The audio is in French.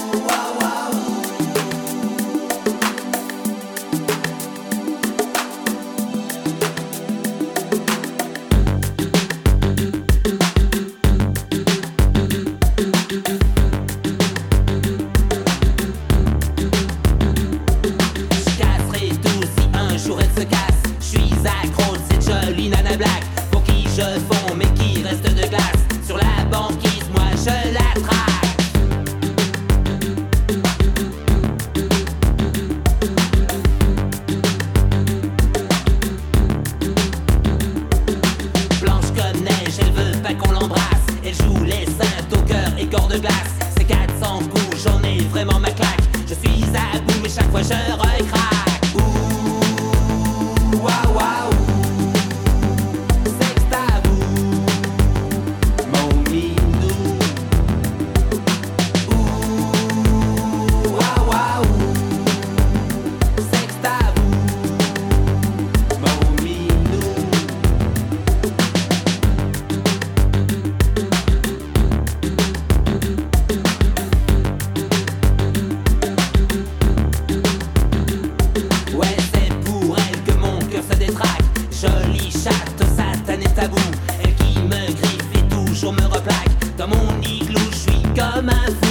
je fonds mais qui reste de glace. Sur la banquise, moi je la traque. Blanche comme neige, elle veut pas qu'on l'embrasse. Elle joue les saintes au cœur et corps de glace. C'est 400 coups, j'en ai vraiment ma claque. Je suis à bout mais chaque fois je recraque. Ouh, waouh waouh. Jolie chatte, satanée tabou. Elle qui me griffe et toujours me replaque. Dans mon igloo, je suis comme un fou.